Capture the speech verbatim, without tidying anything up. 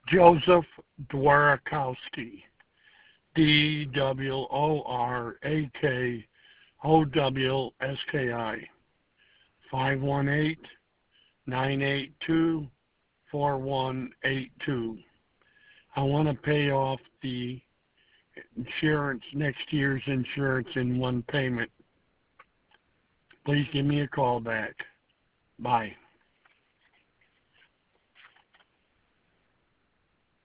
Joseph Dworakowski, D W O R A K O W S K I, five one eight, nine eight two, four one eight two. I want to pay off the insurance, next year's insurance in one payment. Please give me a call back. Bye.